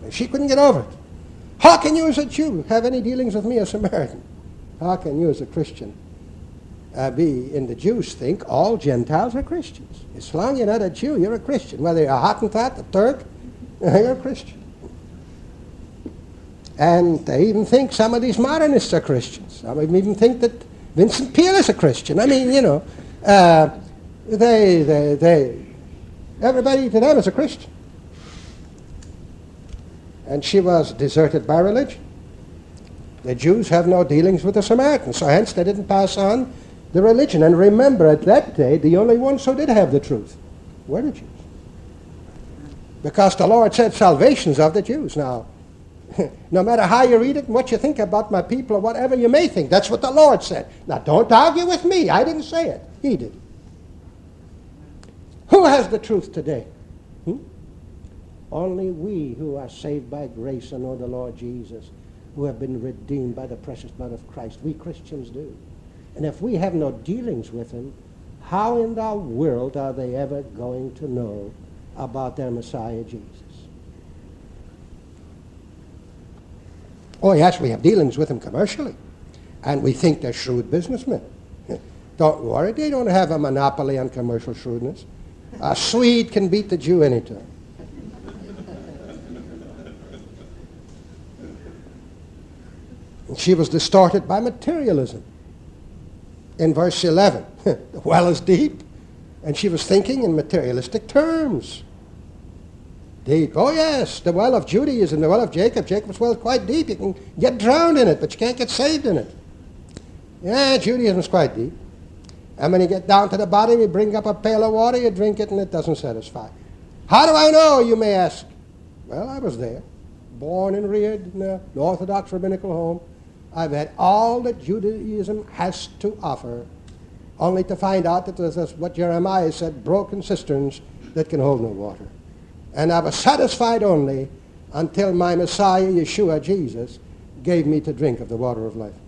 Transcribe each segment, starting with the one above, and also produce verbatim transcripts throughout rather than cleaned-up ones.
She couldn't get over it. How can you as a Jew have any dealings with me, a Samaritan? How can you as a Christian uh, be, in the Jews think, all Gentiles are Christians? As long as you're not a Jew, you're a Christian. Whether you're a Hottentot, a Turk, you're a Christian. And they even think some of these modernists are Christians. Some of them even think that Vincent Peale is a Christian. I mean, you know, uh, they, they, they, everybody to them is a Christian. And she was deserted by religion. The Jews have no dealings with the Samaritans, so hence they didn't pass on the religion. And remember, at that day, the only ones who did have the truth were the Jews. Because the Lord said salvation's of the Jews. Now, no matter how you read it and what you think about my people or whatever you may think, that's what the Lord said. Now, don't argue with me. I didn't say it. He did. Who has the truth today? Hmm? Only we who are saved by grace and know the Lord Jesus, who have been redeemed by the precious blood of Christ. We Christians do. And if we have no dealings with him, how in the world are they ever going to know about their Messiah Jesus? Oh yes, we have dealings with him commercially. And we think they're shrewd businessmen. Don't worry, they don't have a monopoly on commercial shrewdness. A Swede can beat the Jew anytime. She was distorted by materialism. In verse eleven, the well is deep, and she was thinking in materialistic terms. Deep. Oh yes, the well of Judaism, the well of Jacob. Jacob's well is quite deep. You can get drowned in it, but you can't get saved in it. Yeah, Judaism's quite deep. And when you get down to the bottom, you bring up a pail of water, you drink it, and it doesn't satisfy. How do I know, you may ask? Well, I was there, born and reared in an Orthodox rabbinical home. I've had all that Judaism has to offer, only to find out that there's this, what Jeremiah said, broken cisterns that can hold no water. And I was satisfied only until my Messiah, Yeshua, Jesus, gave me to drink of the water of life.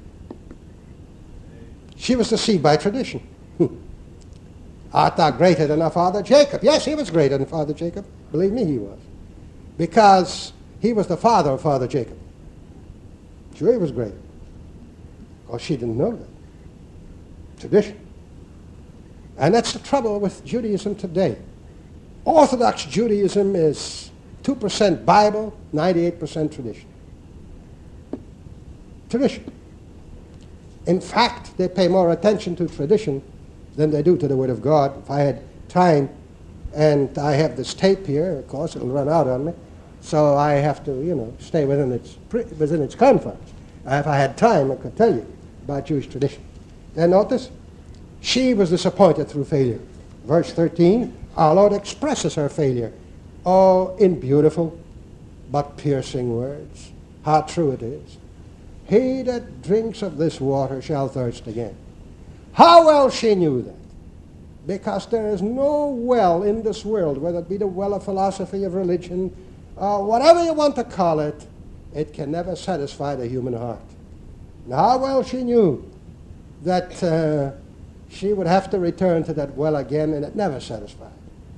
She was deceived by tradition. Art thou greater than our father Jacob? Yes, he was greater than Father Jacob. Believe me, he was. Because he was the father of Father Jacob. Sure, he was great. Because she didn't know that. Tradition. And that's the trouble with Judaism today. Orthodox Judaism is two percent Bible, ninety-eight percent tradition. Tradition. In fact, they pay more attention to tradition than they do to the Word of God. If I had time, and I have this tape here, of course, it'll run out on me. So I have to, you know, stay within its within its confines. If I had time, I could tell you about Jewish tradition. Then notice, she was disappointed through failure. Verse thirteen, our Lord expresses her failure. Oh, in beautiful but piercing words. How true it is. He that drinks of this water shall thirst again. How well she knew that. Because there is no well in this world, whether it be the well of philosophy, of religion, Uh, whatever you want to call it, it can never satisfy the human heart. Now, how well she knew that uh, she would have to return to that well again, and it never satisfied.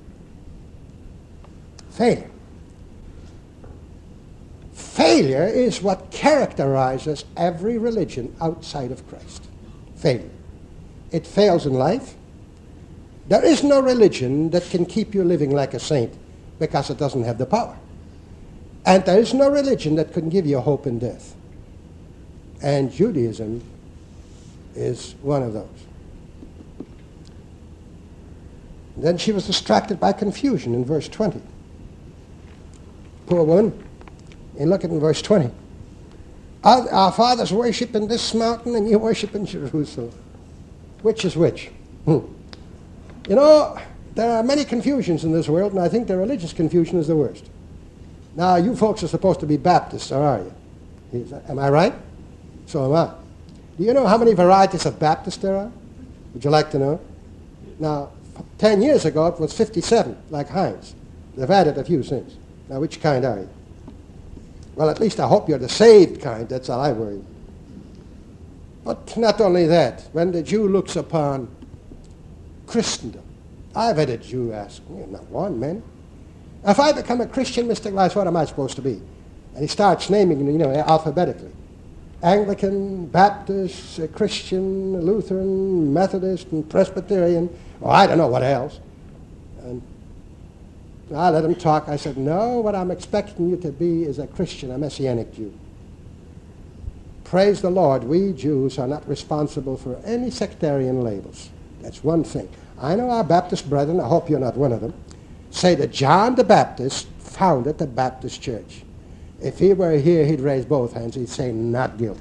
Failure. Failure is what characterizes every religion outside of Christ. Failure. It fails in life. There is no religion that can keep you living like a saint because it doesn't have the power. And there is no religion that can give you hope in death. And Judaism is one of those. Then she was distracted by confusion in verse twenty. Poor woman. And look at in verse twenty. Our, our fathers worship in this mountain and you worship in Jerusalem. Which is which? Hmm. You know, there are many confusions in this world, and I think the religious confusion is the worst. Now, you folks are supposed to be Baptists, or are you? Am I right? So am I. Do you know how many varieties of Baptists there are? Would you like to know? Now, ten years ago, it was fifty-seven, like Heinz. They've added a few since. Now, which kind are you? Well, at least I hope you're the saved kind. That's all I worry about. But not only that, when the Jew looks upon Christendom, I've had a Jew ask me, not one, man, If I become a Christian, Mister Glass, what am I supposed to be? And he starts naming, you know, alphabetically. Anglican, Baptist, uh, Christian, Lutheran, Methodist, and Presbyterian. Oh, I don't know what else. And I let him talk. I said, no, what I'm expecting you to be is a Christian, a Messianic Jew. Praise the Lord, we Jews are not responsible for any sectarian labels. That's one thing. I know our Baptist brethren, I hope you're not one of them, say that John the Baptist founded the Baptist church. If he were here, he'd raise both hands. He'd say, not guilty.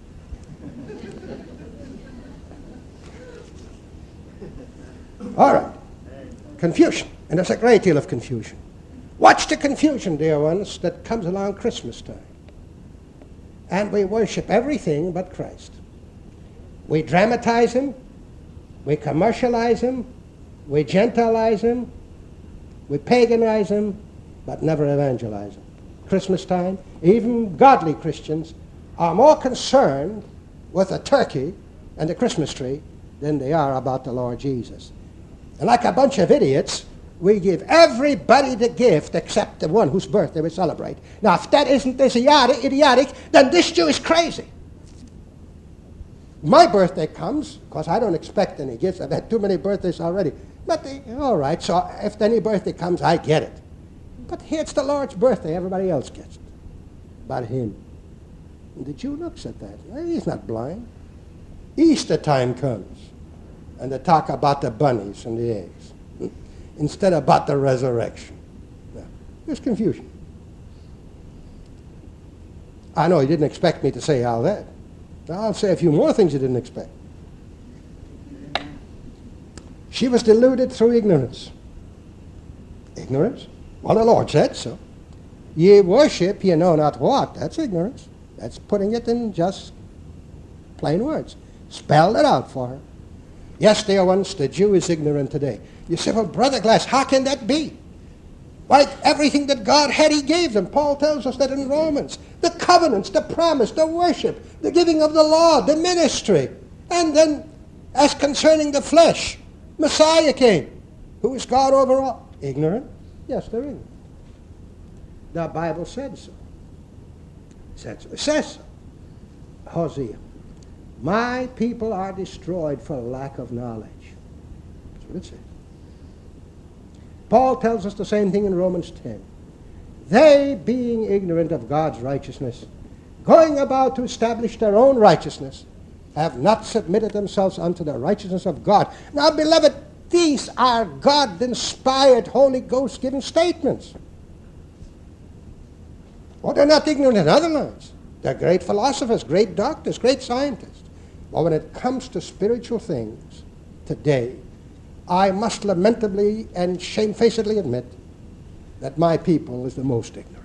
All right. Confusion. And there's a great deal of confusion. Watch the confusion, dear ones, that comes along Christmas time. And we worship everything but Christ. We dramatize him. We commercialize him. We Gentilize him. We paganize him, but never evangelize him. Christmas time, even godly Christians are more concerned with a turkey and the Christmas tree than they are about the Lord Jesus. And like a bunch of idiots, we give everybody the gift except the one whose birthday we celebrate. Now, if that isn't this idiotic, idiotic, then this Jew is crazy. My birthday comes, because I don't expect any gifts. I've had too many birthdays already. But, they, all right, so if any birthday comes, I get it. But here it's the Lord's birthday. Everybody else gets it. But him. And the Jew looks at that. He's not blind. Easter time comes. And they talk about the bunnies and the eggs. Instead about the resurrection. Now, there's confusion. I know you didn't expect me to say all that. I'll say a few more things you didn't expect. She was deluded through ignorance. Ignorance? Well, the Lord said so. Ye worship, ye know not what. That's ignorance. That's putting it in just plain words. Spelled it out for her. Yes, dear ones, the Jew is ignorant today. You say, well, Brother Glass, how can that be? Why, everything that God had, he gave them. Paul tells us that in Romans. The covenants, the promise, the worship, the giving of the law, the ministry. And then, as concerning the flesh, Messiah came. Who is God over all? Ignorant? Yes, they're ignorant. The Bible said so. Said so. It says so. Hosea. My people are destroyed for lack of knowledge. That's what it says. Paul tells us the same thing in Romans ten. They, being ignorant of God's righteousness, going about to establish their own righteousness, have not submitted themselves unto the righteousness of God. Now, beloved, these are God-inspired, Holy Ghost-given statements. Well, they're not ignorant in other lines. They're great philosophers, great doctors, great scientists. But when it comes to spiritual things today, I must lamentably and shamefacedly admit that my people is the most ignorant.